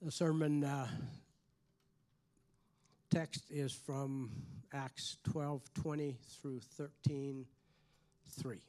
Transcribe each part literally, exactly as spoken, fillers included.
The sermon uh, text is from Acts twelve twenty through thirteen three.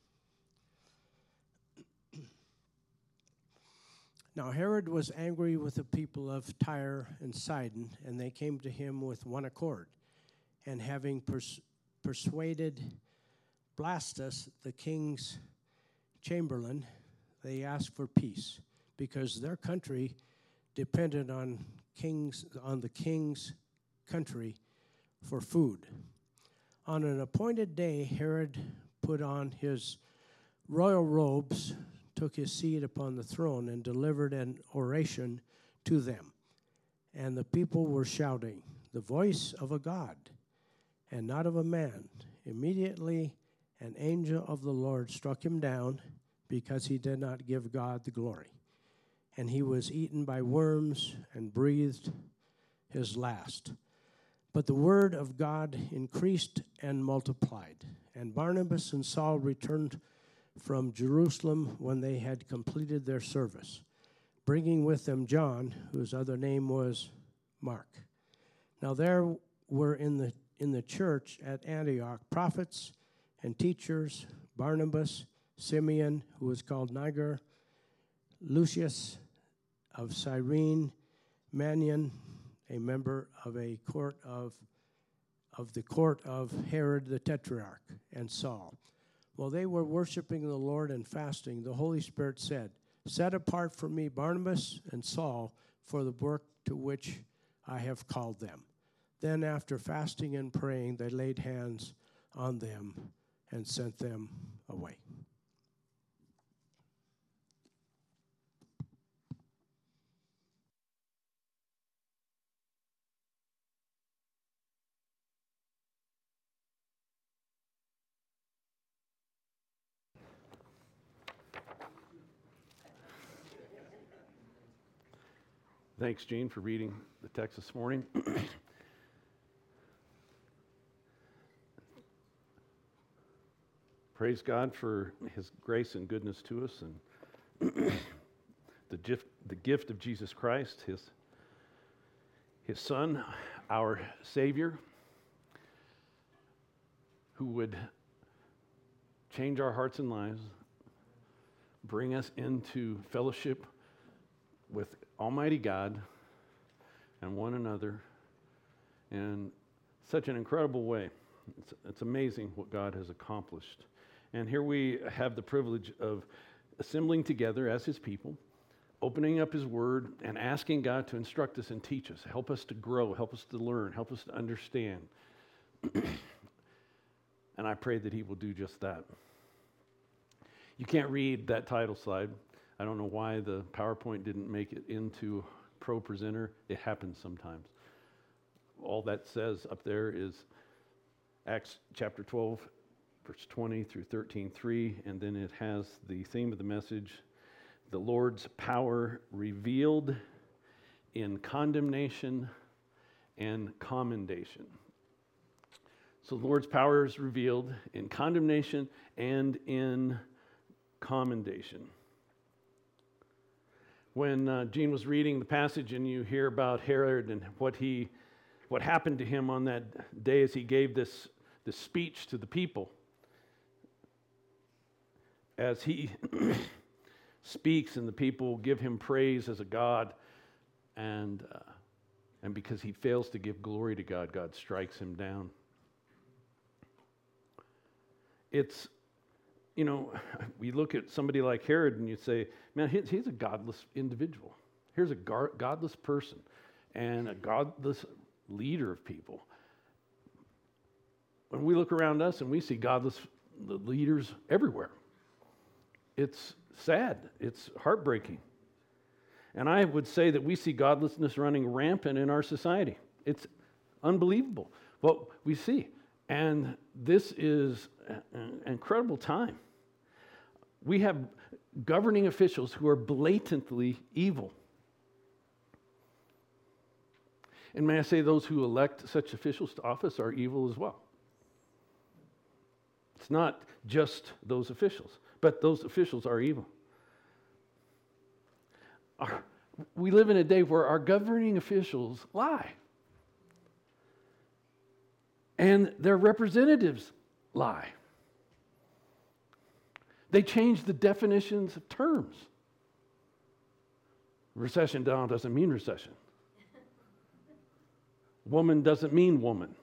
Now Herod was angry with the people of Tyre and Sidon, and they came to him with one accord. And having pers- persuaded Blastus, the king's chamberlain, they asked for peace, because their country depended on kings on the king's country for food. On an appointed day, Herod put on his royal robes, took his seat upon the throne, and delivered an oration to them. And the people were shouting, "The voice of a God, and not of a man." Immediately an angel of the Lord struck him down, because he did not give God the glory. And he was eaten by worms and breathed his last. But the word of God increased and multiplied. And Barnabas and Saul returned from Jerusalem when they had completed their service, bringing with them John, whose other name was Mark. Now there were in the in the church at Antioch prophets and teachers: Barnabas, Simeon, who was called Niger, Lucius of Cyrene, Manaen, a member of a court of of the court of Herod the Tetrarch, and Saul. While they were worshiping the Lord and fasting, the Holy Spirit said, "Set apart for me Barnabas and Saul for the work to which I have called them." Then after fasting and praying, they laid hands on them and sent them away. Thanks, Gene, for reading the text this morning. Praise God for his grace and goodness to us, and the gift, the gift of Jesus Christ, his, his Son, our Savior, who would change our hearts and lives, bring us into fellowship with Almighty God and one another in such an incredible way. It's, it's amazing what God has accomplished. And here we have the privilege of assembling together as his people, opening up his word and asking God to instruct us and teach us, help us to grow, help us to learn, help us to understand. And I pray that he will do just that. You can't read that title slide. I don't know why the PowerPoint didn't make it into Pro Presenter. It happens sometimes. All that says up there is Acts chapter twelve, verse twenty through thirteen three, and then it has the theme of the message, the Lord's power revealed in condemnation and commendation. So the Lord's power is revealed in condemnation and in commendation. When uh, Gene was reading the passage and you hear about Herod and what he, what happened to him on that day as he gave this, this speech to the people, as he speaks and the people give him praise as a God, and uh, and because he fails to give glory to God, God strikes him down. It's, you know, we look at somebody like Herod and you say, man, he's, he's a godless individual. Here's a gar- godless person and a godless leader of people. When we look around us and we see godless leaders everywhere, it's sad. It's heartbreaking. And I would say that we see godlessness running rampant in our society. It's unbelievable what we see. And this is an incredible time. We have governing officials who are blatantly evil. And may I say, those who elect such officials to office are evil as well. It's not just those officials, but those officials are evil. Our, we live in a day where our governing officials lie. And their representatives lie. They change the definitions of terms. Recession now doesn't mean recession. Woman doesn't mean woman.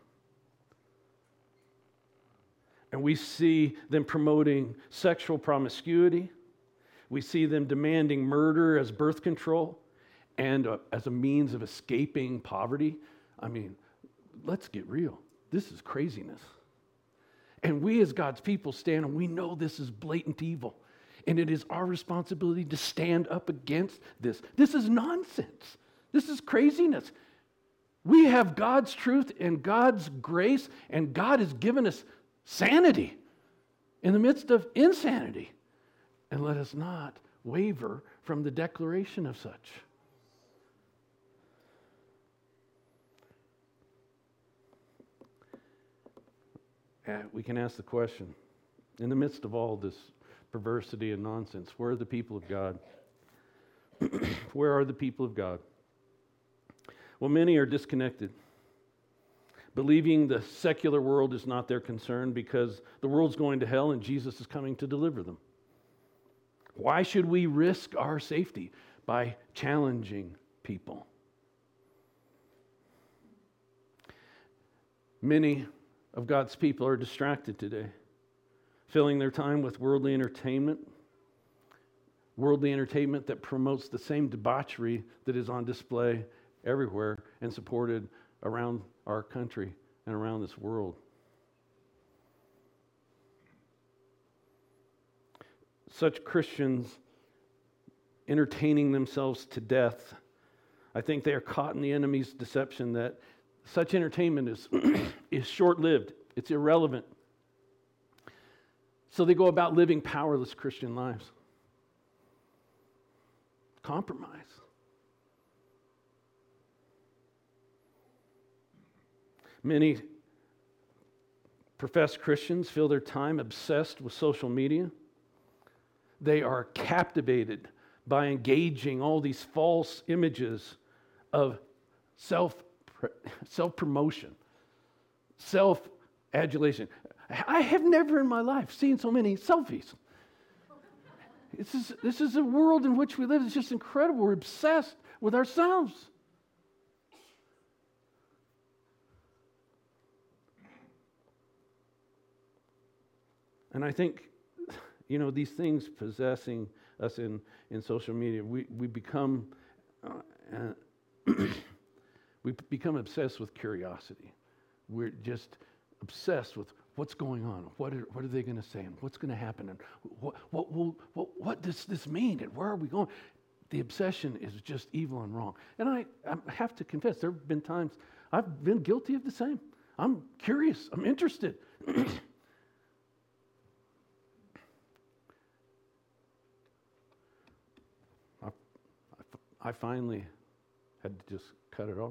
And we see them promoting sexual promiscuity. We see them demanding murder as birth control and uh, as a means of escaping poverty. I mean, let's get real. This is craziness. And we as God's people stand and we know this is blatant evil. And it is our responsibility to stand up against this. This is nonsense. This is craziness. We have God's truth and God's grace, and God has given us sanity in the midst of insanity. And let us not waver from the declaration of such. Uh, we can ask the question, in the midst of all this perversity and nonsense, where are the people of God? Where are the people of God? Well, many are disconnected, believing the secular world is not their concern because the world's going to hell and Jesus is coming to deliver them. Why should we risk our safety by challenging people? Many of God's people are distracted today, filling their time with worldly entertainment, worldly entertainment that promotes the same debauchery that is on display everywhere and supported around our country and around this world. Such Christians entertaining themselves to death, I think they are caught in the enemy's deception that such entertainment is, is short-lived. It's irrelevant. So they go about living powerless Christian lives. Compromise. Many professed Christians fill their time obsessed with social media. They are captivated by engaging all these false images of self self-promotion, self-adulation. I have never in my life seen so many selfies. This is, this is a world in which we live. It's just incredible. We're obsessed with ourselves. And I think, you know, these things possessing us in, in social media, we, we become uh, uh, we become obsessed with curiosity. We're just obsessed with what's going on. What are, what are they going to say? And what's going to happen? And what, what, will, what, what does this mean? And where are we going? The obsession is just evil and wrong. And I, I have to confess, there have been times I've been guilty of the same. I'm curious. I'm interested. I, I finally had to just cut it off.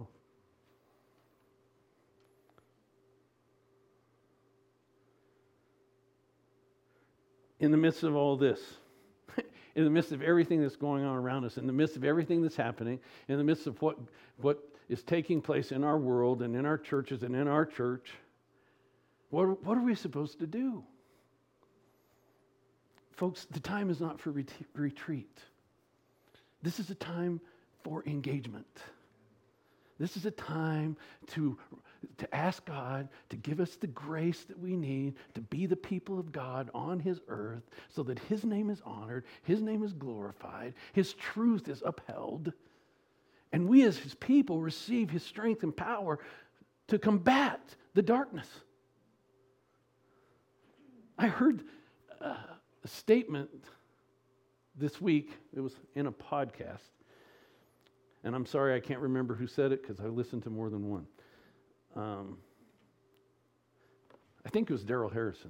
In the midst of all this, in the midst of everything that's going on around us, in the midst of everything that's happening, in the midst of what, what is taking place in our world and in our churches and in our church, what, what are we supposed to do? Folks, the time is not for ret- retreat. This is a time for engagement. This is a time to, to ask God to give us the grace that we need to be the people of God on His earth so that His name is honored, His name is glorified, His truth is upheld, and we as His people receive His strength and power to combat the darkness. I heard uh, a statement this week. It was in a podcast. And I'm sorry I can't remember who said it because I listened to more than one. Um, I think it was Daryl Harrison.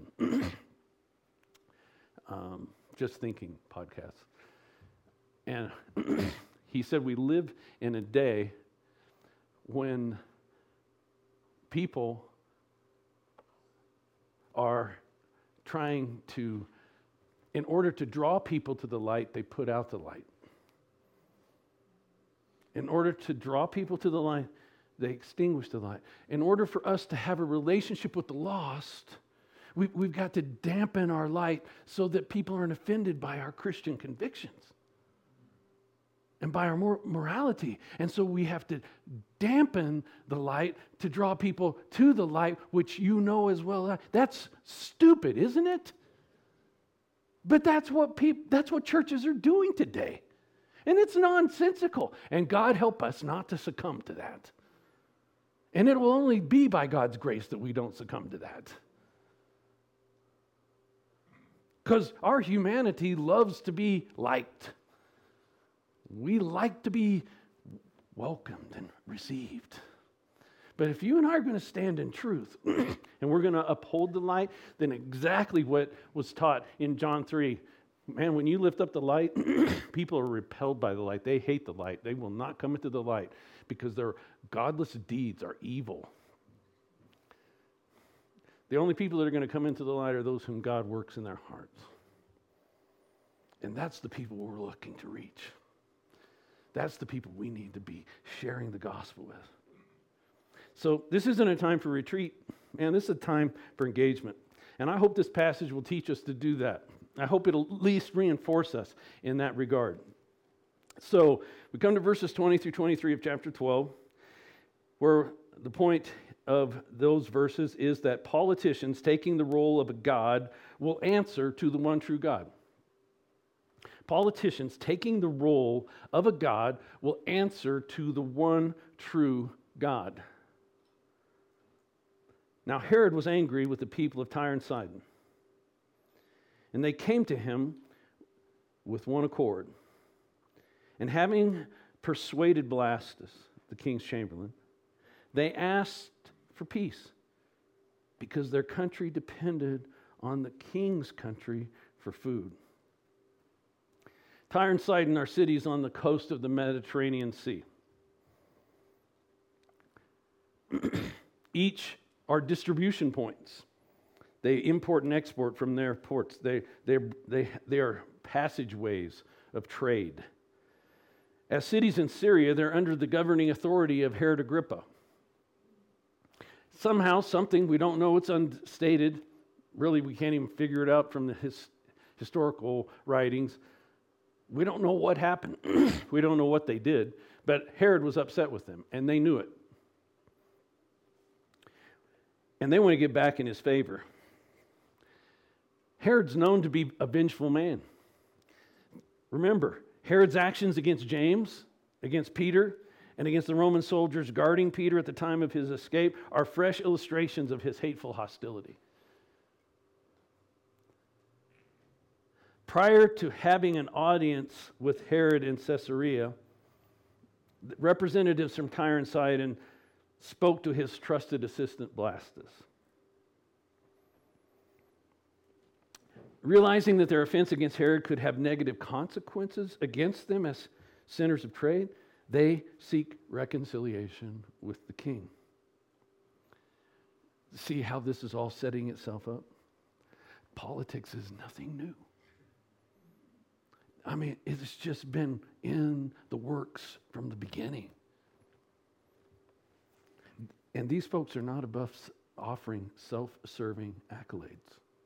um, Just Thinking podcast. And he said we live in a day when people are trying to, in order to draw people to the light, they put out the light. In order to draw people to the light, they extinguish the light. In order for us to have a relationship with the lost, we, we've got to dampen our light so that people aren't offended by our Christian convictions and by our mor- morality. And so we have to dampen the light to draw people to the light, which you know as well. That's stupid, isn't it? But that's what people, that's what churches are doing today. And it's nonsensical. And God help us not to succumb to that. And it will only be by God's grace that we don't succumb to that. Because our humanity loves to be liked. We like to be welcomed and received. But if you and I are going to stand in truth and we're going to uphold the light, then exactly what was taught in John three. Man, when you lift up the light, people are repelled by the light. They hate the light. They will not come into the light because their godless deeds are evil. The only people that are going to come into the light are those whom God works in their hearts. And that's the people we're looking to reach. That's the people we need to be sharing the gospel with. So this isn't a time for retreat. Man, this is a time for engagement. And I hope this passage will teach us to do that. I hope it'll at least reinforce us in that regard. So we come to verses twenty through twenty-three of chapter twelve, where the point of those verses is that politicians taking the role of a God will answer to the one true God. Politicians taking the role of a God will answer to the one true God. Now Herod was angry with the people of Tyre and Sidon. And they came to him with one accord. And having persuaded Blastus, the king's chamberlain, they asked for peace because their country depended on the king's country for food. Tyre and Sidon are cities on the coast of the Mediterranean Sea. Each are distribution points. They import and export from their ports. They, they, they, they are passageways of trade. As cities in Syria, they're under the governing authority of Herod Agrippa. Somehow, something, we don't know, it's unstated. Really, we can't even figure it out from the his, historical writings. We don't know what happened. We don't know what they did. But Herod was upset with them, and they knew it. And they want to get back in his favor. Herod's known to be a vengeful man. Remember, Herod's actions against James, against Peter, and against the Roman soldiers guarding Peter at the time of his escape are fresh illustrations of his hateful hostility. Prior to having an audience with Herod in Caesarea, representatives from Tyre and Sidon spoke to his trusted assistant Blastus. Realizing that their offense against Herod could have negative consequences against them as centers of trade, they seek reconciliation with the king. See how this is all setting itself up? Politics is nothing new. I mean, it's just been in the works from the beginning. And these folks are not above offering self-serving accolades.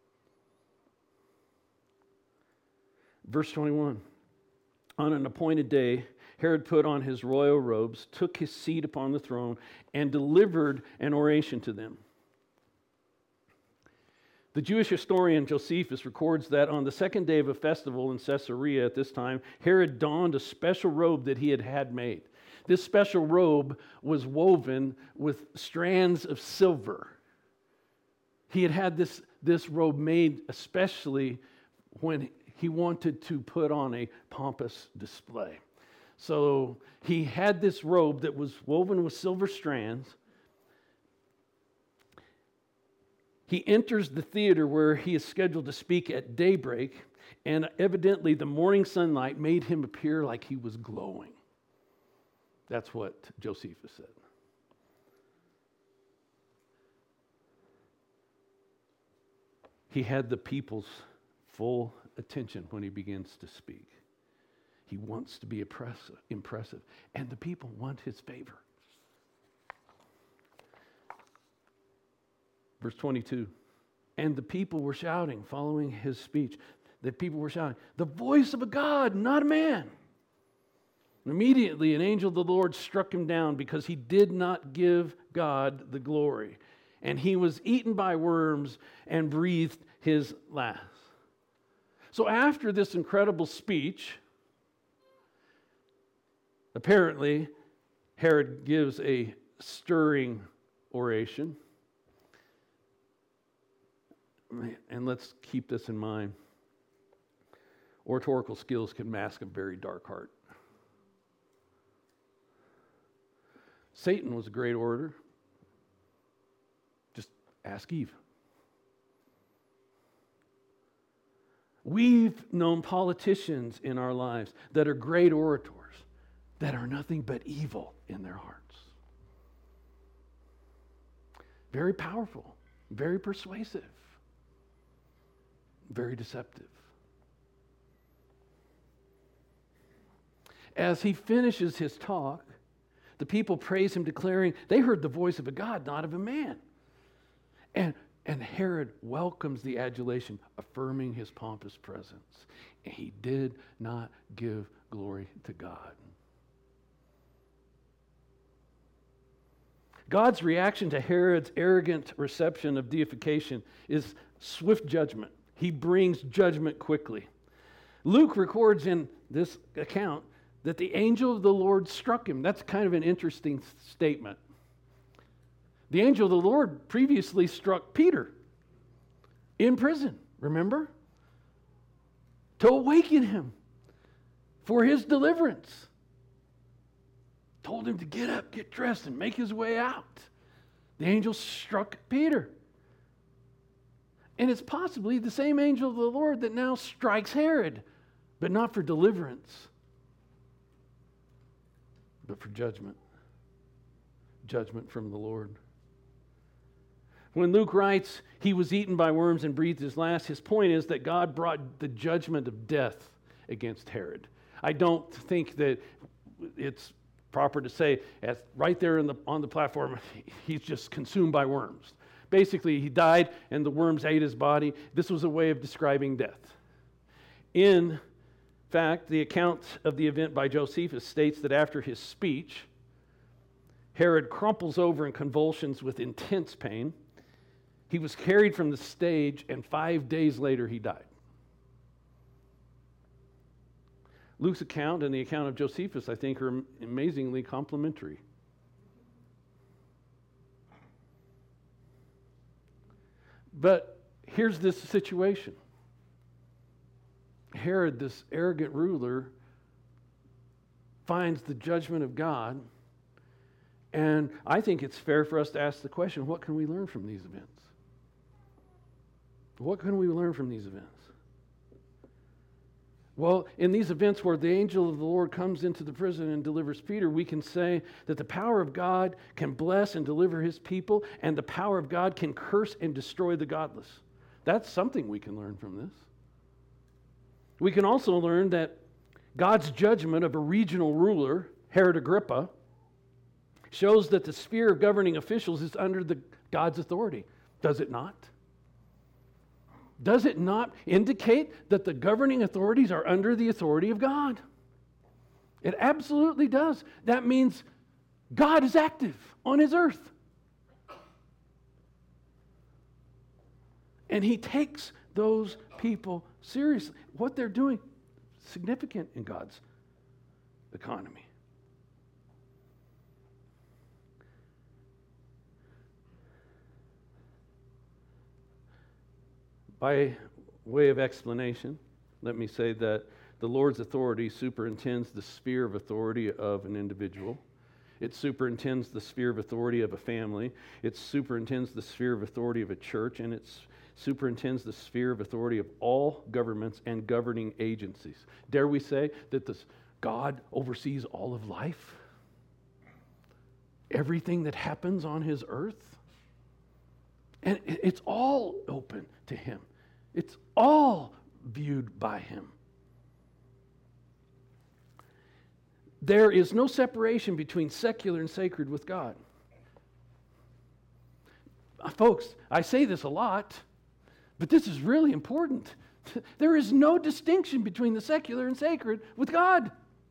Verse twenty-one, on an appointed day, Herod put on his royal robes, took his seat upon the throne, and delivered an oration to them. The Jewish historian Josephus records that on the second day of a festival in Caesarea at this time, Herod donned a special robe that he had had made. This special robe was woven with strands of silver. He had had this, this robe made especially when he wanted to put on a pompous display. So he had this robe that was woven with silver strands. He enters the theater where he is scheduled to speak at daybreak, and evidently the morning sunlight made him appear like he was glowing. That's what Josephus said. He had the people's full attention when he begins to speak. He wants to be oppressive, impressive, and the people want his favor. Verse twenty-two, and the people were shouting, following his speech. The people were shouting, the voice of a God, not a man. And immediately an angel of the Lord struck him down because he did not give God the glory. And he was eaten by worms and breathed his last. So after this incredible speech, apparently Herod gives a stirring oration. And let's keep this in mind. Oratorical skills can mask a very dark heart. Satan was a great orator. Just ask Eve. We've known politicians in our lives that are great orators that are nothing but evil in their hearts. Very powerful, very persuasive, very deceptive. As he finishes his talk, the people praise him, declaring they heard the voice of a God, not of a man. And, and Herod welcomes the adulation, affirming his pompous presence. And he did not give glory to God. God's reaction to Herod's arrogant reception of deification is swift judgment. He brings judgment quickly. Luke records in this account that the angel of the Lord struck him. That's kind of an interesting statement. The angel of the Lord previously struck Peter in prison, remember? To awaken him for his deliverance. Told him to get up, get dressed, and make his way out. The angel struck Peter. And it's possibly the same angel of the Lord that now strikes Herod, but not for deliverance, but for judgment. Judgment from the Lord. When Luke writes, he was eaten by worms and breathed his last, his point is that God brought the judgment of death against Herod. I don't think that it's proper to say, as right there in the, on the platform, he's just consumed by worms. Basically, he died and the worms ate his body. This was a way of describing death. In fact, the account of the event by Josephus states that after his speech, Herod crumples over in convulsions with intense pain. He was carried from the stage, and five days later he died. Luke's account and the account of Josephus, I think, are amazingly complementary. But here's this situation. Herod, this arrogant ruler, finds the judgment of God, and I think it's fair for us to ask the question, what can we learn from these events? What can we learn from these events? Well, in these events where the angel of the Lord comes into the prison and delivers Peter, we can say that the power of God can bless and deliver his people, and the power of God can curse and destroy the godless. That's something we can learn from this. We can also learn that God's judgment of a regional ruler, Herod Agrippa, shows that the sphere of governing officials is under the God's authority. Does it not? Does it not indicate that the governing authorities are under the authority of God? It absolutely does. That means God is active on his earth. And he takes those people seriously. What they're doing, significant in God's economy. By way of explanation, let me say that the Lord's authority superintends the sphere of authority of an individual. It superintends the sphere of authority of a family. It superintends the sphere of authority of a church, and it superintends the sphere of authority of all governments and governing agencies. Dare we say that this God oversees all of life? Everything that happens on his earth? And it's all open to him. It's all viewed by him. There is no separation between secular and sacred with God. Uh, Folks, I say this a lot, but this is really important. There is no distinction between the secular and sacred with God.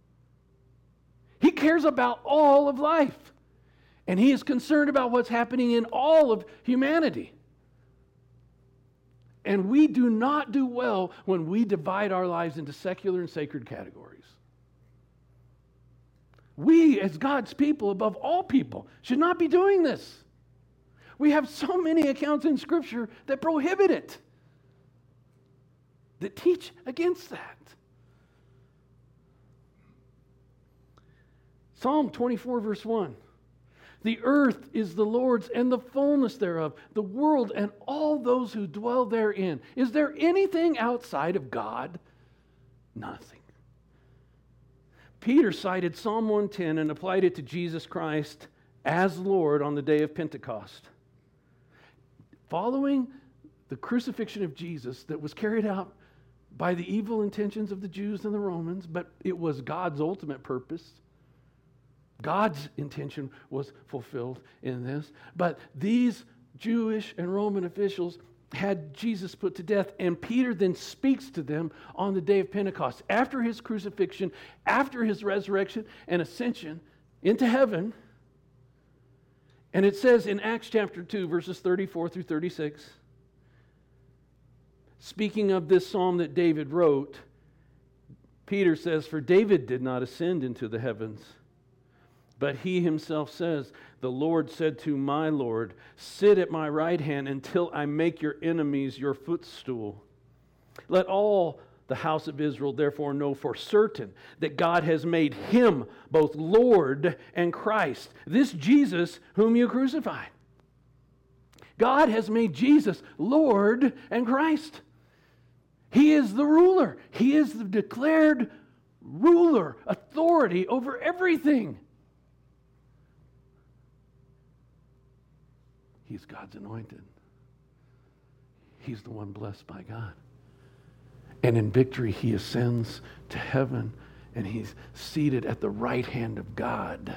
He cares about all of life, and He is concerned about what's happening in all of humanity. And we do not do well when we divide our lives into secular and sacred categories. We, as God's people, above all people, should not be doing this. We have so many accounts in Scripture that prohibit it, that teach against that. Psalm twenty-four, verse one. The earth is the Lord's and the fullness thereof, the world and all those who dwell therein. Is there anything outside of God? Nothing. Peter cited Psalm one ten and applied it to Jesus Christ as Lord on the day of Pentecost. Following the crucifixion of Jesus that was carried out by the evil intentions of the Jews and the Romans, but it was God's ultimate purpose. God's intention was fulfilled in this. But these Jewish and Roman officials had Jesus put to death, and Peter then speaks to them on the day of Pentecost, after his crucifixion, after his resurrection and ascension into heaven. And it says in Acts chapter two, verses thirty-four through thirty-six, speaking of this psalm that David wrote, Peter says, "For David did not ascend into the heavens, but he himself says, the Lord said to my Lord, sit at my right hand until I make your enemies your footstool. Let all the house of Israel therefore know for certain that God has made him both Lord and Christ, this Jesus whom you crucified." God has made Jesus Lord and Christ. He is the ruler. He is the declared ruler, authority over everything. He's God's anointed. He's the one blessed by God. And in victory, He ascends to heaven, and He's seated at the right hand of God.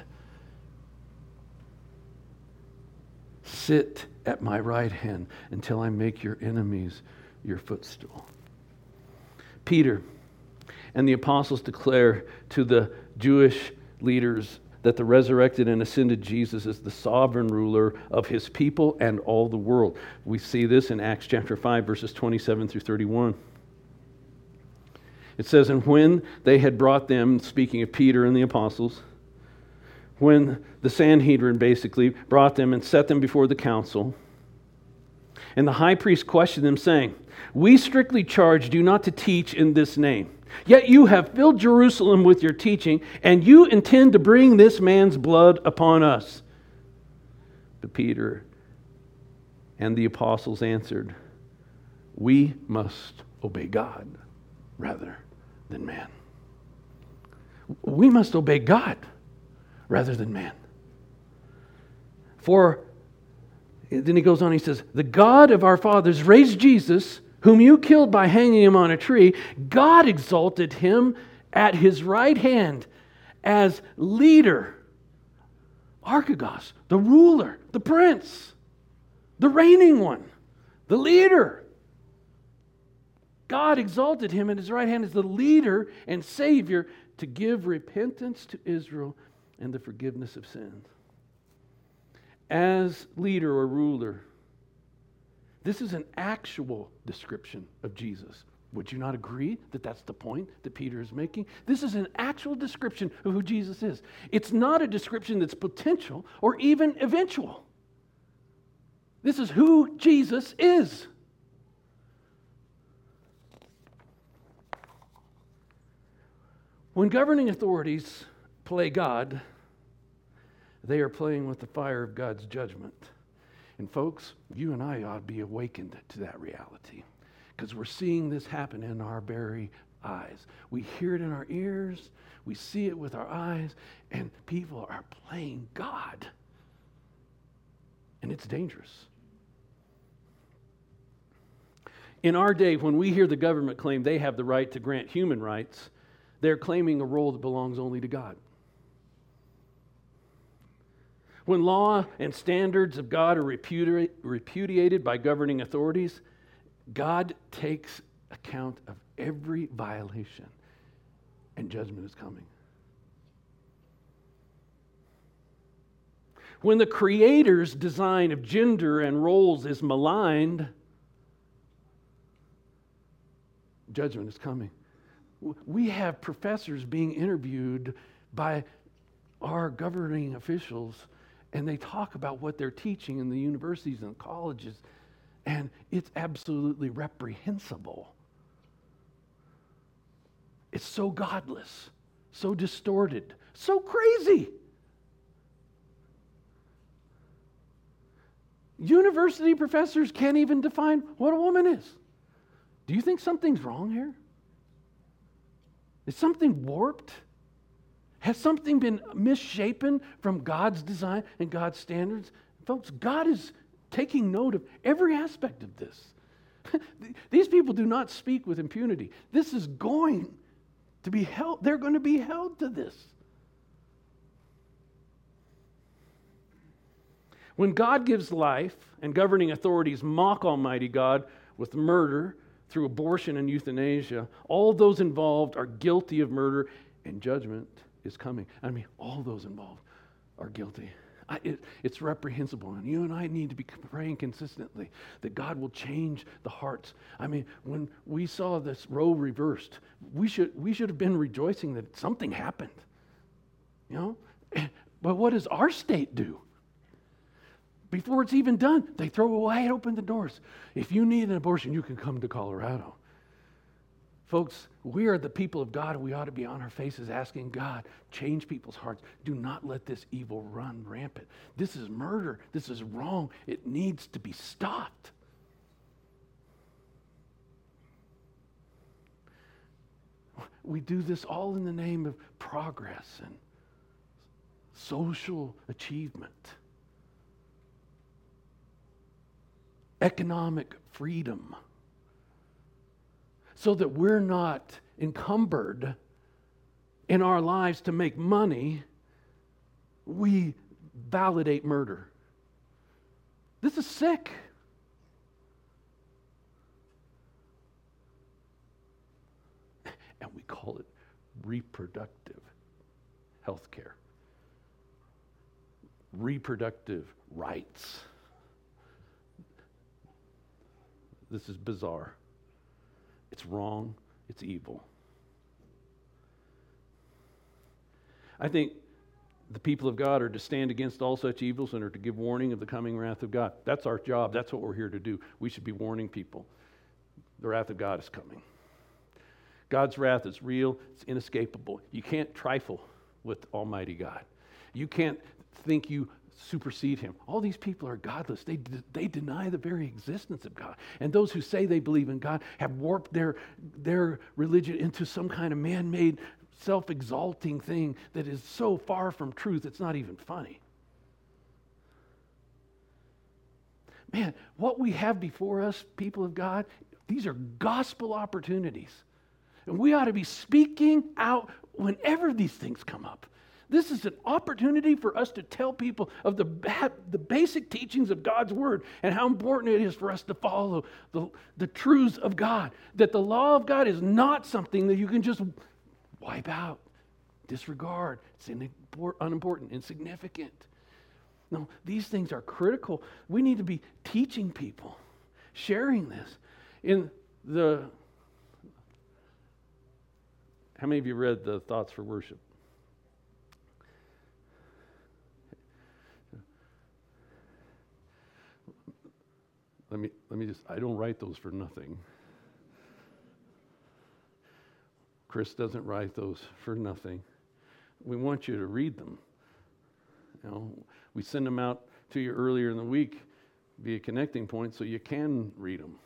Sit at my right hand until I make your enemies your footstool. Peter and the apostles declare to the Jewish leaders that the resurrected and ascended Jesus is the sovereign ruler of His people and all the world. We see this in Acts chapter five, verses twenty-seven through thirty-one. It says, "And when they had brought them," speaking of Peter and the apostles, when the Sanhedrin basically brought them and set them before the council, and the high priest questioned them, saying, "We strictly charge you not to teach in this name. Yet you have filled Jerusalem with your teaching, and you intend to bring this man's blood upon us." But Peter and the apostles answered, "We must obey God rather than man." We must obey God rather than man. For, then he goes on, he says, "The God of our fathers raised Jesus, whom you killed by hanging him on a tree. God exalted him at His right hand as leader," Archegos, the ruler, the prince, the reigning one, the leader. God exalted him at His right hand as the leader and Savior to give repentance to Israel and the forgiveness of sins. As leader or ruler, this is an actual description of Jesus. Would you not agree that that's the point that Peter is making? This is an actual description of who Jesus is. It's not a description that's potential or even eventual. This is who Jesus is. When governing authorities play God, they are playing with the fire of God's judgment. And folks, you and I ought to be awakened to that reality, because we're seeing this happen in our very eyes. We hear it in our ears, we see it with our eyes, and people are playing God. And it's dangerous. In our day, when we hear the government claim they have the right to grant human rights, they're claiming a role that belongs only to God. When law and standards of God are repudi- repudiated by governing authorities, God takes account of every violation, and judgment is coming. When the Creator's design of gender and roles is maligned, judgment is coming. We have professors being interviewed by our governing officials, and they talk about what they're teaching in the universities and colleges, and it's absolutely reprehensible. It's so godless, so distorted, so crazy. University professors can't even define what a woman is. Do you think something's wrong here? Is something warped? Has something been misshapen from God's design and God's standards? Folks, God is taking note of every aspect of this. These people do not speak with impunity. This is going to be held, they're going to be held to this. When God gives life and governing authorities mock Almighty God with murder through abortion and euthanasia, all those involved are guilty of murder, and judgment is coming. I mean, all those involved are guilty. I, it, it's reprehensible, and you and I need to be praying consistently that God will change the hearts. I mean, when we saw this Roe reversed, we should we should have been rejoicing that something happened. You know, but what does our state do? Before it's even done, they throw wide open the doors. If you need an abortion, you can come to Colorado. Folks, we are the people of God, and we ought to be on our faces asking God, change people's hearts. Do not let this evil run rampant. This is murder. This is wrong. It needs to be stopped. We do this all in the name of progress and social achievement, economic freedom, so that we're not encumbered in our lives to make money. We validate murder. This is sick. And we call it reproductive health care, reproductive rights. This is bizarre. It's wrong. It's evil. I think the people of God are to stand against all such evils and are to give warning of the coming wrath of God. That's our job. That's what we're here to do. We should be warning people. The wrath of God is coming. God's wrath is real. It's inescapable. You can't trifle with Almighty God. You can't think you supersede him. All these people are godless. They, they deny the very existence of God. And those who say they believe in God have warped their, their religion into some kind of man-made, self-exalting thing that is so far from truth, it's not even funny. Man, what we have before us, people of God, these are gospel opportunities. And we ought to be speaking out whenever these things come up. This is an opportunity for us to tell people of the, the basic teachings of God's Word and how important it is for us to follow the, the truths of God. That the law of God is not something that you can just wipe out, disregard. It's unimportant, insignificant. No, these things are critical. We need to be teaching people, sharing this. In the, how many of you read the Thoughts for Worship? Let me, let me just, I don't write those for nothing. Chris doesn't write those for nothing. We want you to read them. You know, we send them out to you earlier in the week via Connecting Point so you can read them.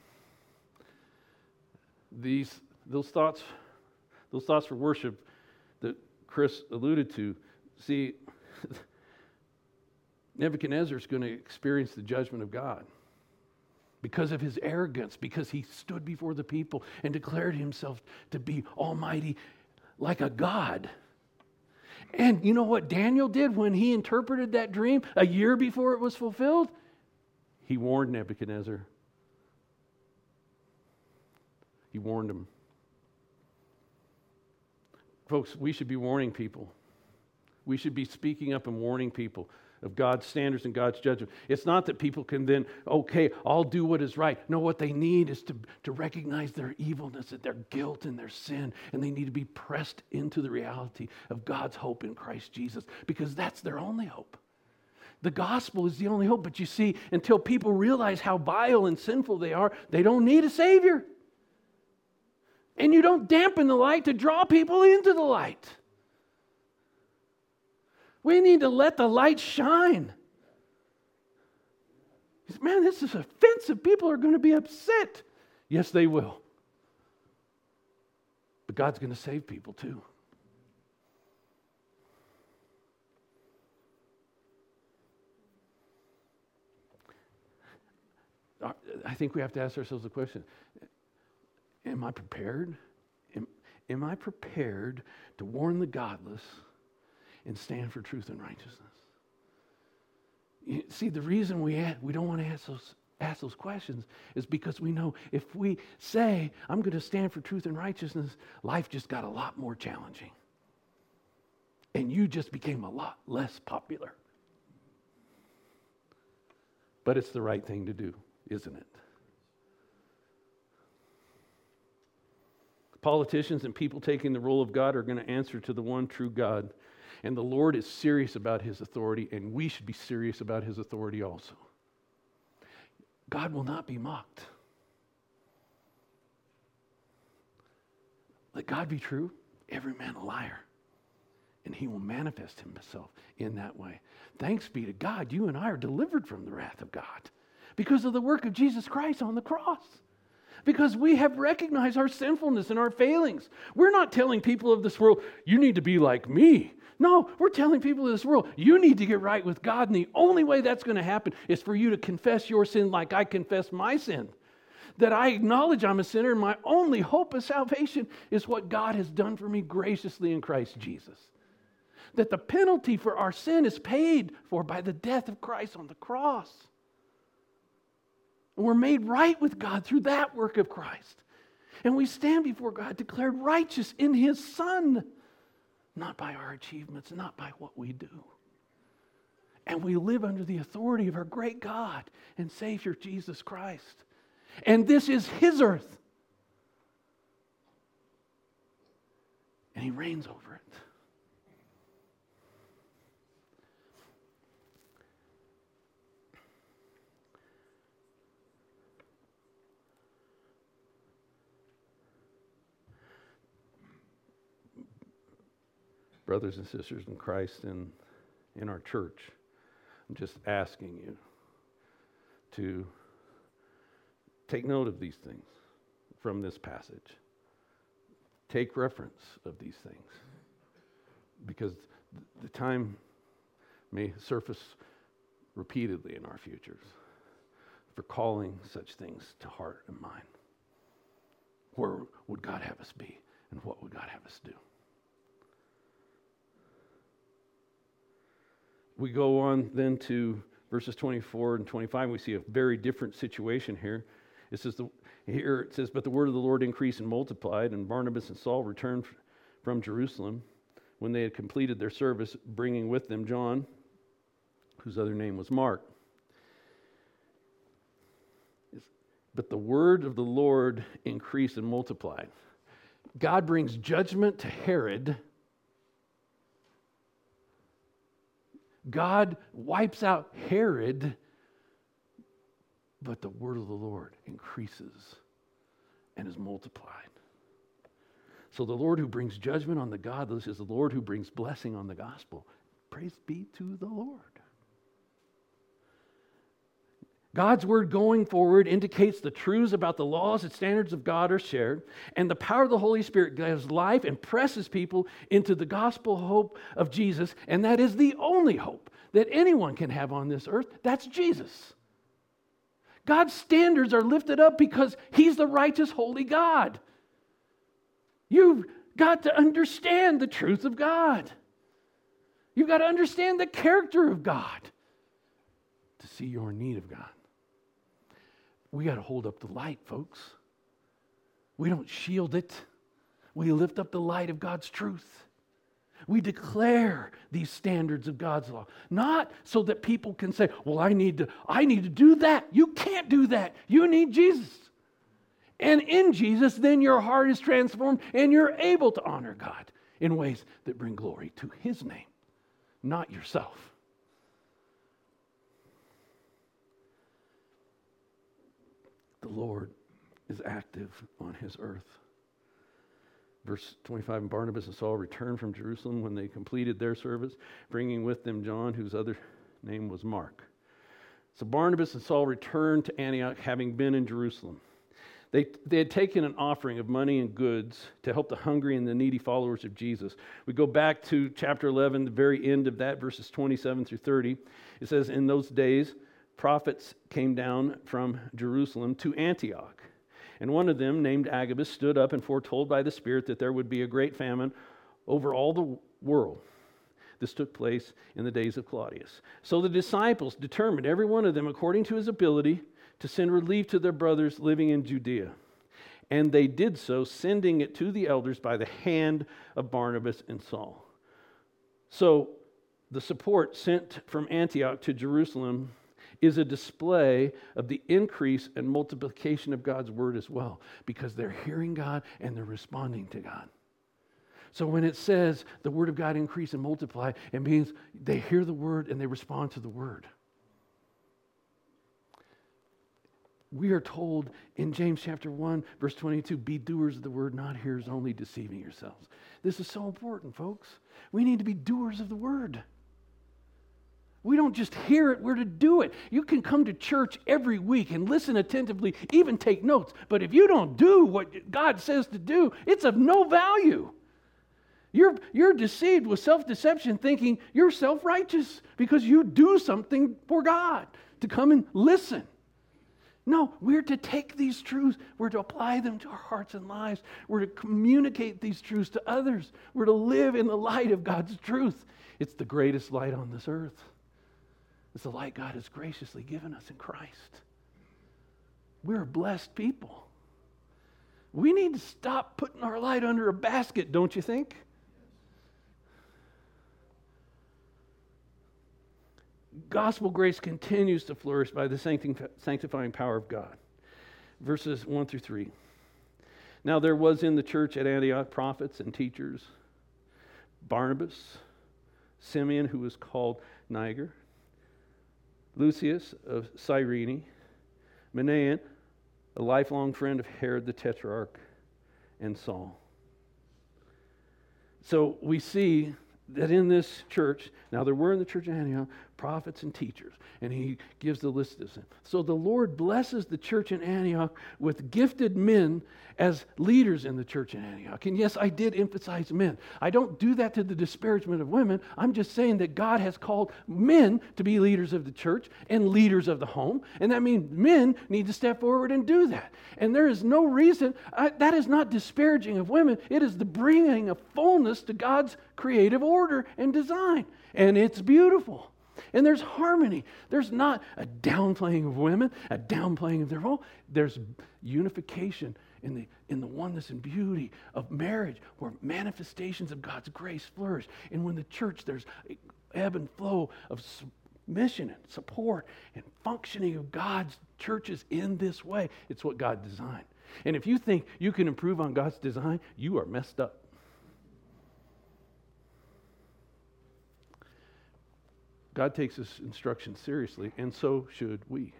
These, those thoughts, those thoughts for worship that Chris alluded to, see, Nebuchadnezzar is going to experience the judgment of God. Because of his arrogance, because he stood before the people and declared himself to be almighty like a god. And you know what Daniel did when he interpreted that dream a year before it was fulfilled? He warned Nebuchadnezzar. He warned him. Folks, we should be warning people. We should be speaking up and warning people of God's standards and God's judgment. It's not that people can then, okay, I'll do what is right. No, what they need is to, to recognize their evilness and their guilt and their sin, and they need to be pressed into the reality of God's hope in Christ Jesus, because that's their only hope. The gospel is the only hope, but you see, until people realize how vile and sinful they are, they don't need a Savior. And you don't dampen the light to draw people into the light. We need to let the light shine. Man, this is offensive. People are going to be upset. Yes, they will. But God's going to save people too. I think we have to ask ourselves the question, am I prepared? Am, am I prepared to warn the godless and stand for truth and righteousness? You see, the reason we ask, we don't want to ask those, ask those questions is because we know if we say, I'm going to stand for truth and righteousness, life just got a lot more challenging. And you just became a lot less popular. But it's the right thing to do, isn't it? Politicians and people taking the role of God are going to answer to the one true God. And the Lord is serious about his authority, and we should be serious about his authority also. God will not be mocked. Let God be true, every man a liar. And he will manifest himself in that way. Thanks be to God, you and I are delivered from the wrath of God because of the work of Jesus Christ on the cross. Because we have recognized our sinfulness and our failings. We're not telling people of this world, you need to be like me. No, we're telling people of this world, you need to get right with God. And the only way that's going to happen is for you to confess your sin like I confess my sin. That I acknowledge I'm a sinner, and my only hope of salvation is what God has done for me graciously in Christ Jesus. That the penalty for our sin is paid for by the death of Christ on the cross. And we're made right with God through that work of Christ. And we stand before God declared righteous in his Son. Not by our achievements, not by what we do. And we live under the authority of our great God and Savior Jesus Christ. And this is his earth. And he reigns over it. Brothers and sisters in Christ and in our church, I'm just asking you to take note of these things from this passage. Take reference of these things, because the time may surface repeatedly in our futures for calling such things to heart and mind. Where would God have us be, and what would God have us do? We go on then to verses twenty-four and twenty-five. We see a very different situation here. It says, the, here it says, but the word of the Lord increased and multiplied, and Barnabas and Saul returned from Jerusalem when they had completed their service, bringing with them John, whose other name was Mark. But the word of the Lord increased and multiplied. God brings judgment to Herod. God wipes out Herod, but the word of the Lord increases and is multiplied. So the Lord who brings judgment on the godless is the Lord who brings blessing on the gospel. Praise be to the Lord. God's word going forward indicates the truths about the laws and standards of God are shared, and the power of the Holy Spirit gives life and presses people into the gospel hope of Jesus, and that is the only hope that anyone can have on this earth. That's Jesus. God's standards are lifted up because he's the righteous, holy God. You've got to understand the truth of God. You got to understand the character of God to see your need of God. We got to hold up the light, folks. We don't shield it. We lift up the light of God's truth. We declare these standards of God's law, not so that people can say, well, I need to, I need to do that. You can't do that. You need Jesus. And in Jesus, then your heart is transformed and you're able to honor God in ways that bring glory to His name, not yourself. The Lord is active on His earth. Verse twenty-five, and Barnabas and Saul returned from Jerusalem when they completed their service, bringing with them John, whose other name was Mark. So Barnabas and Saul returned to Antioch, having been in Jerusalem. They, they had taken an offering of money and goods to help the hungry and the needy followers of Jesus. We go back to chapter eleven, the very end of that, verses twenty-seven through thirty. It says, in those days, prophets came down from Jerusalem to Antioch. And one of them, named Agabus, stood up and foretold by the Spirit that there would be a great famine over all the world. This took place in the days of Claudius. So the disciples determined, every one of them according to his ability, to send relief to their brothers living in Judea. And they did so, sending it to the elders by the hand of Barnabas and Saul. So the support sent from Antioch to Jerusalem is a display of the increase and multiplication of God's word as well, because they're hearing God and they're responding to God. So when it says the word of God increase and multiply, it means they hear the word and they respond to the word. We are told in James chapter one, verse twenty-two, be doers of the word, not hearers only, deceiving yourselves. This is so important, folks. We need to be doers of the word. We don't just hear it, we're to do it. You can come to church every week and listen attentively, even take notes. But if you don't do what God says to do, it's of no value. You're, you're deceived with self-deception, thinking you're self-righteous because you do something for God, to come and listen. No, we're to take these truths, we're to apply them to our hearts and lives. We're to communicate these truths to others. We're to live in the light of God's truth. It's the greatest light on this earth. It's the light God has graciously given us in Christ. We're a blessed people. We need to stop putting our light under a basket, don't you think? Gospel grace continues to flourish by the sanctifying power of God. Verses one through three. Now there was in the church at Antioch prophets and teachers, Barnabas, Simeon, who was called Niger, Lucius of Cyrene, Manaen, a lifelong friend of Herod the Tetrarch, and Saul. So we see that in this church, now there were in the church of Antioch prophets and teachers, and he gives the list of them. So the Lord blesses the church in Antioch with gifted men as leaders in the church in Antioch. And yes, I did emphasize men. I don't do that to the disparagement of women. I'm just saying that God has called men to be leaders of the church and leaders of the home, and that means men need to step forward and do that. And there is no reason, I, that is not disparaging of women. It is the bringing of fullness to God's creative order and design. And it's beautiful. And there's harmony. There's not a downplaying of women, a downplaying of their role. There's unification in the in the oneness and beauty of marriage, where manifestations of God's grace flourish. And when the church, there's ebb and flow of submission and support and functioning of God's churches in this way. It's what God designed. And if you think you can improve on God's design, you are messed up. God takes His instructions seriously, and so should we.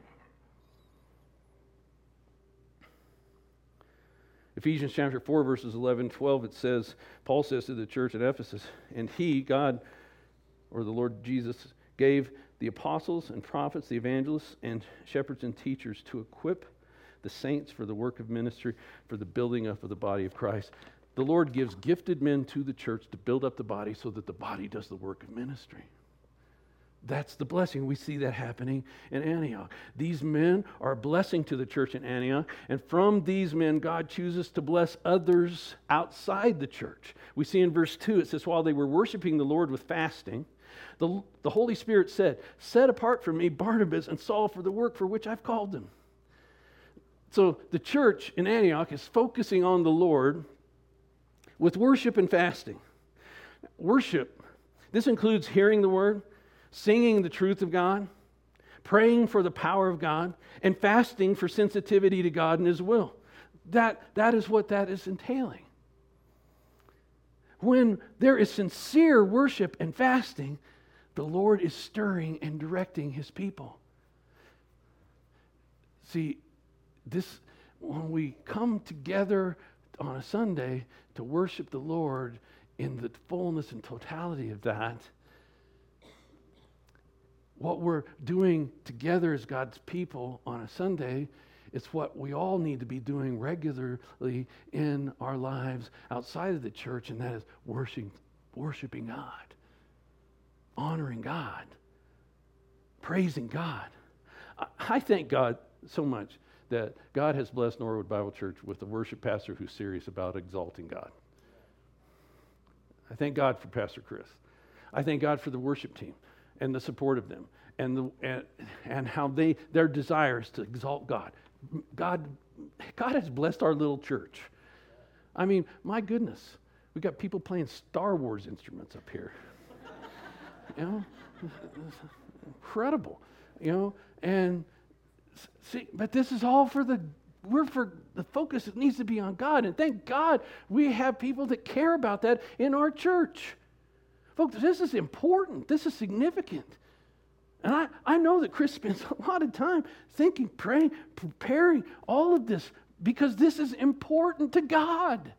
Ephesians chapter four, verses eleven and twelve, it says, Paul says to the church at Ephesus, and He, God, or the Lord Jesus, gave the apostles and prophets, the evangelists and shepherds and teachers to equip the saints for the work of ministry, for the building up of the body of Christ. The Lord gives gifted men to the church to build up the body so that the body does the work of ministry. That's the blessing. We see that happening in Antioch. These men are a blessing to the church in Antioch, and from these men, God chooses to bless others outside the church. We see in verse two, it says, while they were worshiping the Lord with fasting, the, the Holy Spirit said, set apart for me Barnabas and Saul for the work for which I've called them. So the church in Antioch is focusing on the Lord with worship and fasting. Worship, this includes hearing the word, singing the truth of God, praying for the power of God, and fasting for sensitivity to God and His will. That, that is what that is entailing. When there is sincere worship and fasting, the Lord is stirring and directing His people. See, this when we come together on a Sunday to worship the Lord in the fullness and totality of that, what we're doing together as God's people on a Sunday is what we all need to be doing regularly in our lives outside of the church, and that is worshiping, worshiping God, honoring God, praising God. I, I thank God so much that God has blessed Norwood Bible Church with a worship pastor who's serious about exalting God. I thank God for Pastor Chris. I thank God for the worship team and the support of them, and the and, and how they their desires to exalt God. God, God has blessed our little church. I mean, my goodness, we got people playing Star Wars instruments up here. You know, incredible. You know, and see, but this is all for the we're for the focus. It needs to be on God, and thank God we have people that care about that in our church. Folks, this is important. This is significant. And I, I know that Chris spends a lot of time thinking, praying, preparing all of this because this is important to God.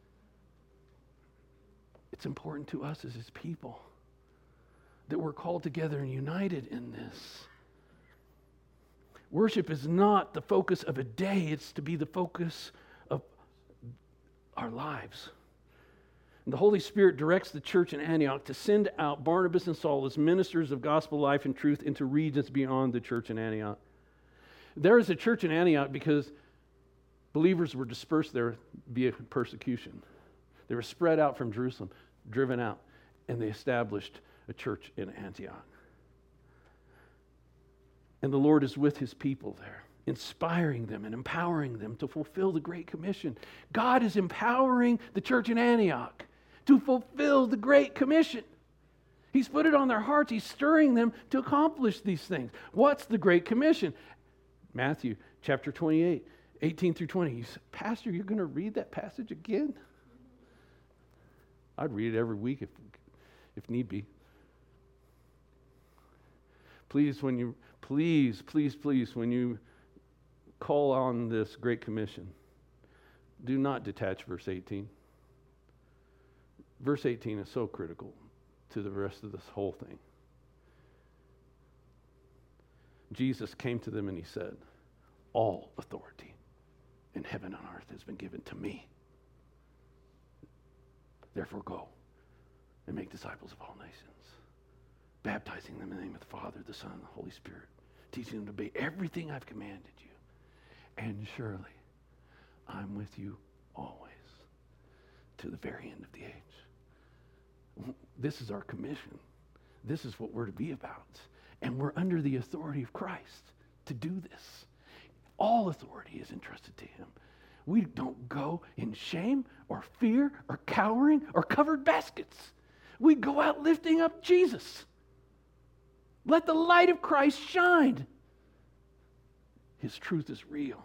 It's important to us as His people that we're called together and united in this. Worship is not the focus of a day. It's to be the focus of our lives. And the Holy Spirit directs the church in Antioch to send out Barnabas and Saul as ministers of gospel life and truth into regions beyond the church in Antioch. There is a church in Antioch because believers were dispersed there via persecution. They were spread out from Jerusalem, driven out, and they established a church in Antioch. And the Lord is with His people there, inspiring them and empowering them to fulfill the Great Commission. God is empowering the church in Antioch to fulfill the Great Commission. He's put it on their hearts. He's stirring them to accomplish these things. What's the Great Commission? Matthew chapter twenty-eight, eighteen through twenty. You say, Pastor, you're going to read that passage again? I'd read it every week if, if need be. Please, when you, please, please, please, when you call on this Great Commission, do not detach verse eighteen. Verse eighteen is so critical to the rest of this whole thing. Jesus came to them and He said, all authority in heaven and earth has been given to me. Therefore go and make disciples of all nations, baptizing them in the name of the Father, the Son, and the Holy Spirit, teaching them to obey everything I've commanded you. And surely I'm with you always to the very end of the age. This is our commission. This is what we're to be about. And we're under the authority of Christ to do this. All authority is entrusted to Him. We don't go in shame or fear or cowering or covered baskets. We go out lifting up Jesus. Let the light of Christ shine. His truth is real.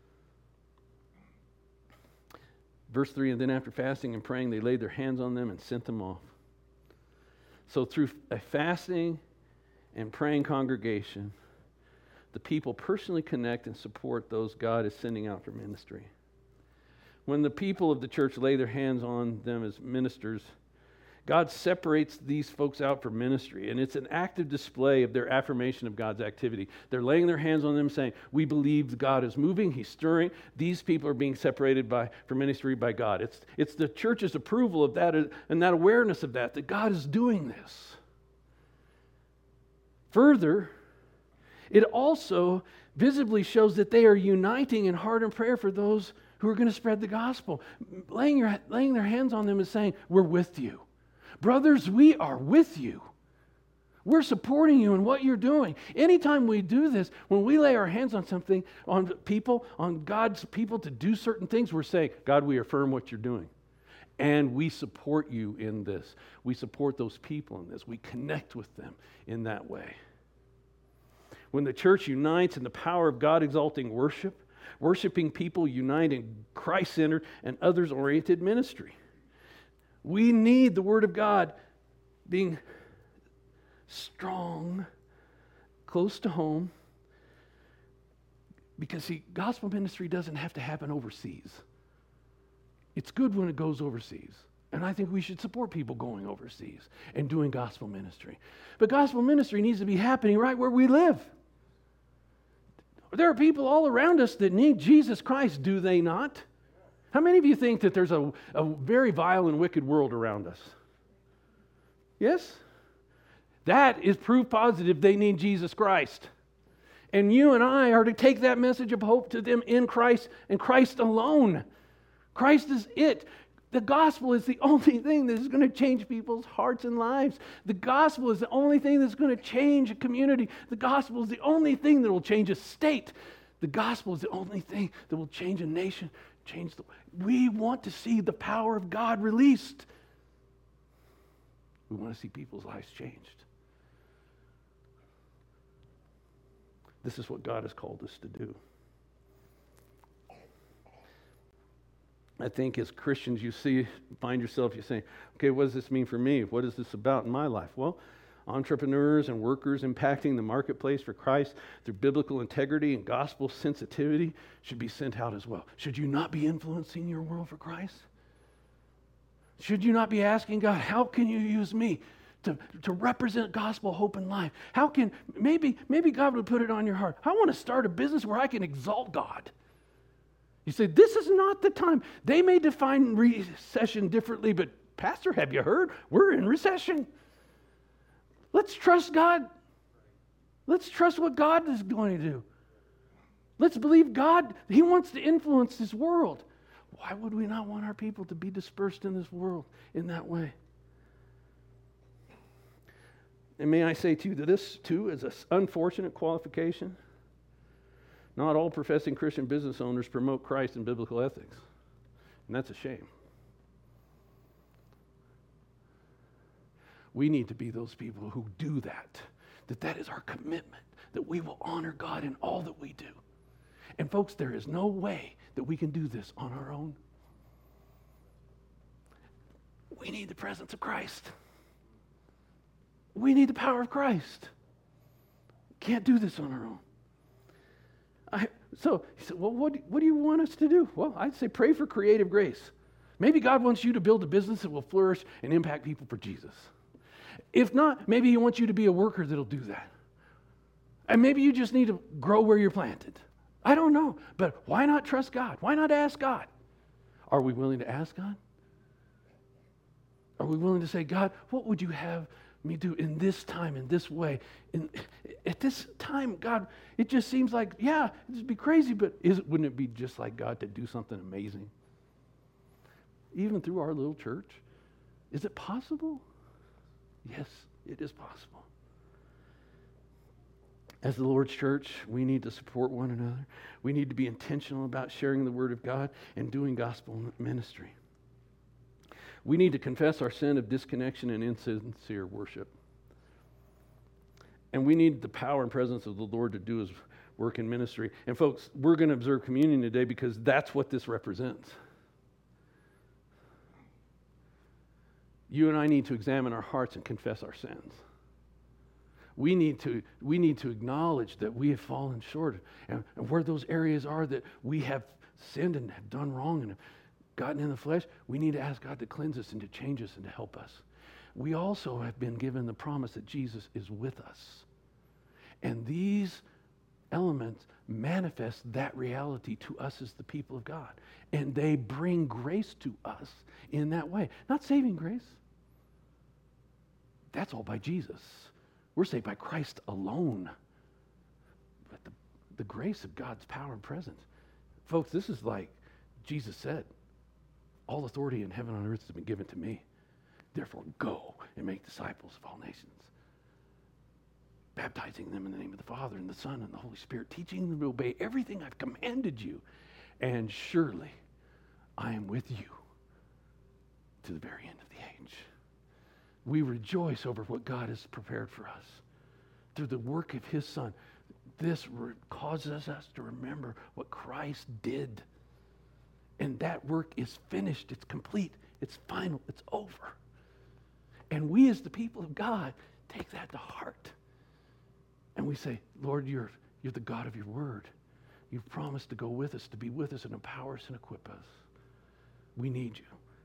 Verse three, and then after fasting and praying, they laid their hands on them and sent them off. So through a fasting and praying congregation, the people personally connect and support those God is sending out for ministry. When the people of the church lay their hands on them as ministers, God separates these folks out for ministry, and it's an active display of their affirmation of God's activity. They're laying their hands on them saying, we believe God is moving, He's stirring. These people are being separated by for ministry by God. It's, it's the church's approval of that and that awareness of that, that God is doing this. Further, it also visibly shows that they are uniting in heart and prayer for those who are going to spread the gospel. Laying, your, laying their hands on them and saying, we're with you. Brothers, we are with you. We're supporting you in what you're doing. Anytime we do this, when we lay our hands on something, on people, on God's people to do certain things, we're saying, God, we affirm what you're doing. And we support you in this. We support those people in this. We connect with them in that way. When the church unites in the power of God-exalting worship, worshiping people unite in Christ-centered and others-oriented ministry. We need the Word of God being strong, close to home, because, see, gospel ministry doesn't have to happen overseas. It's good when it goes overseas, and I think we should support people going overseas and doing gospel ministry. But gospel ministry needs to be happening right where we live. There are people all around us that need Jesus Christ, do they not? How many of you think that there's a, a very vile and wicked world around us? Yes? That is proof positive they need Jesus Christ. And you and I are to take that message of hope to them in Christ and Christ alone. Christ is it. The gospel is the only thing that is going to change people's hearts and lives. The gospel is the only thing that's going to change a community. The gospel is the only thing that will change a state. The gospel is the only thing that will change a nation, change the... We want to see the power of God released. We want to see people's lives changed. This is what God has called us to do. I think as Christians, you see, find yourself, you're saying, okay, what does this mean for me? What is this about in my life? Well, entrepreneurs and workers impacting the marketplace for Christ through biblical integrity and gospel sensitivity should be sent out as well. Should you not be influencing your world for Christ? Should you not be asking God, how can you use me to, to represent gospel hope and life? How can, maybe, maybe God would put it on your heart. I want to start a business where I can exalt God. You say, this is not the time. They may define recession differently, but Pastor, have you heard? We're in recession. Let's trust God. Let's trust what God is going to do. Let's believe God. He wants to influence this world. Why would we not want our people to be dispersed in this world in that way? And may I say to you that this, too, is an unfortunate qualification. Not all professing Christian business owners promote Christ and biblical ethics. And that's a shame. We need to be those people who do that. That that is our commitment. That we will honor God in all that we do. And folks, there is no way that we can do this on our own. We need the presence of Christ. We need the power of Christ. Can't do this on our own. I, so he said, well, what, what do you want us to do? Well, I'd say pray for creative grace. Maybe God wants you to build a business that will flourish and impact people for Jesus. If not, maybe he wants you to be a worker that'll do that. And maybe you just need to grow where you're planted. I don't know, but why not trust God? Why not ask God? Are we willing to ask God? Are we willing to say, God, what would you have me do in this time, in this way? In, at this time, God, it just seems like, yeah, this would be crazy, but is, wouldn't it be just like God to do something amazing? Even through our little church? Is it possible? Yes, it is possible. As the Lord's church, we need to support one another. We need to be intentional about sharing the Word of God and doing gospel ministry. We need to confess our sin of disconnection and insincere worship. And we need the power and presence of the Lord to do his work in ministry. And folks, we're going to observe communion today because that's what this represents. You and I need to examine our hearts and confess our sins. We need to, we need to acknowledge that we have fallen short, and, and where those areas are that we have sinned and have done wrong and have gotten in the flesh, we need to ask God to cleanse us and to change us and to help us. We also have been given the promise that Jesus is with us. And these elements manifest that reality to us as the people of God. And they bring grace to us in that way. Not saving grace. That's all by Jesus. We're saved by Christ alone. But the, the grace of God's power and presence. Folks, this is like Jesus said, all authority in heaven and on earth has been given to me. Therefore, go and make disciples of all nations, baptizing them in the name of the Father and the Son and the Holy Spirit, teaching them to obey everything I've commanded you. And surely I am with you to the very end of the age. We rejoice over what God has prepared for us through the work of his Son. This re- causes us to remember what Christ did. And that work is finished. It's complete. It's final. It's over. And we as the people of God take that to heart. And we say, Lord, you're, you're the God of your word. You've promised to go with us, to be with us and empower us and equip us. We need you.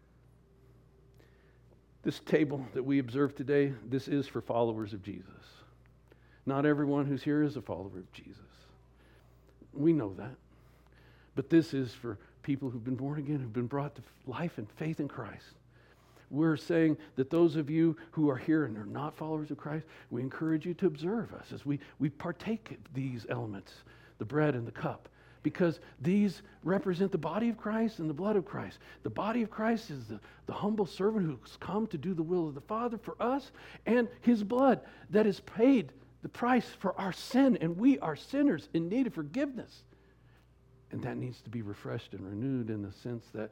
This table that we observe today, this is for followers of Jesus. Not everyone who's here is a follower of Jesus. We know that. But this is for people who've been born again, who've been brought to life and faith in Christ. We're saying that those of you who are here and are not followers of Christ, we encourage you to observe us as we, we partake of these elements, the bread and the cup, because these represent the body of Christ and the blood of Christ. The body of Christ is the, the humble servant who's come to do the will of the Father for us, and his blood that has paid the price for our sin, and we are sinners in need of forgiveness. And that needs to be refreshed and renewed in the sense that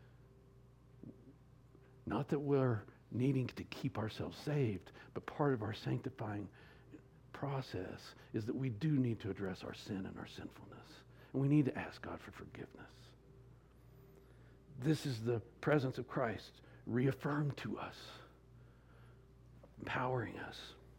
not that we're needing to keep ourselves saved, but part of our sanctifying process is that we do need to address our sin and our sinfulness. And we need to ask God for forgiveness. This is the presence of Christ reaffirmed to us, empowering us.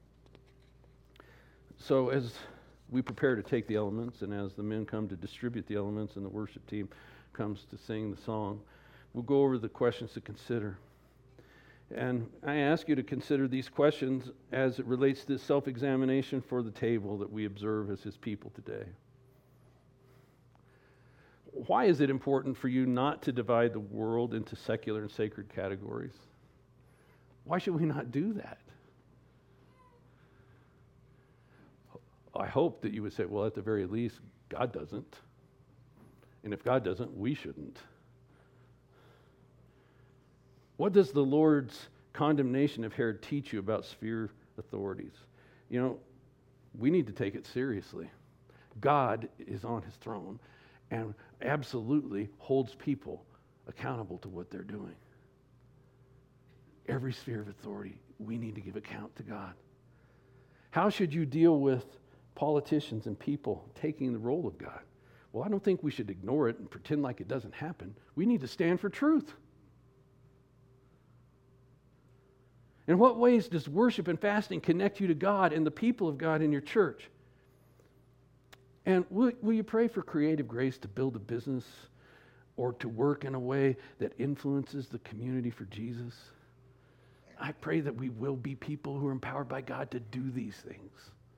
So as we prepare to take the elements, and as the men come to distribute the elements and the worship team comes to sing the song, we'll go over the questions to consider. And I ask you to consider these questions as it relates to self-examination for the table that we observe as his people today. Why is it important for you not to divide the world into secular and sacred categories? Why should we not do that? I hope that you would say, well, at the very least, God doesn't. And if God doesn't, we shouldn't. What does the Lord's condemnation of Herod teach you about sphere authorities? You know, we need to take it seriously. God is on his throne and absolutely holds people accountable to what they're doing. Every sphere of authority, we need to give account to God. How should you deal with politicians and people taking the role of God? Well, I don't think we should ignore it and pretend like it doesn't happen. We need to stand for truth. In what ways does worship and fasting connect you to God and the people of God in your church? And will, will you pray for creative grace to build a business or to work in a way that influences the community for Jesus? I pray that we will be people who are empowered by God to do these things.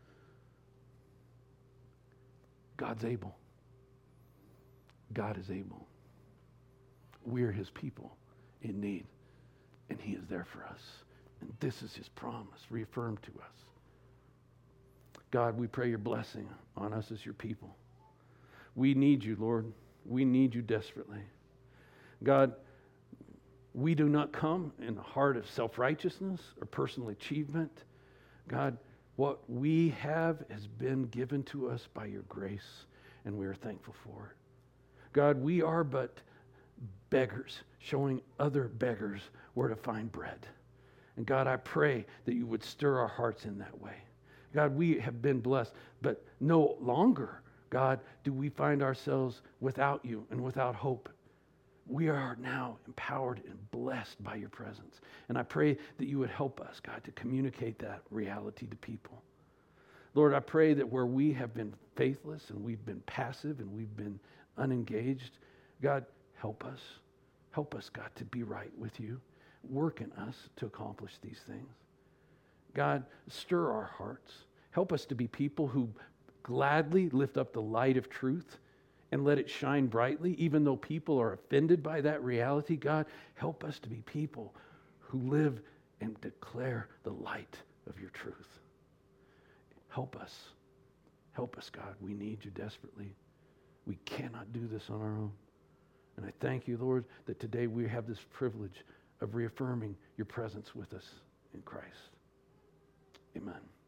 God's able. God is able. We are his people in need, and he is there for us. And this is his promise, reaffirmed to us. God, we pray your blessing on us as your people. We need you, Lord. We need you desperately. God, we do not come in a heart of self-righteousness or personal achievement. God, what we have has been given to us by your grace, and we are thankful for it. God, we are but beggars, showing other beggars where to find bread. And God, I pray that you would stir our hearts in that way. God, we have been blessed, but no longer, God, do we find ourselves without you and without hope. We are now empowered and blessed by your presence. And I pray that you would help us, God, to communicate that reality to people. Lord, I pray that where we have been faithless and we've been passive and we've been unengaged, God, help us. Help us, God, to be right with you. Work in us to accomplish these things. God, stir our hearts. Help us to be people who gladly lift up the light of truth and let it shine brightly, even though people are offended by that reality. God, help us to be people who live and declare the light of your truth. Help us. Help us, God. We need you desperately. We cannot do this on our own. And I thank you, Lord, that today we have this privilege of reaffirming your presence with us in Christ. Amen.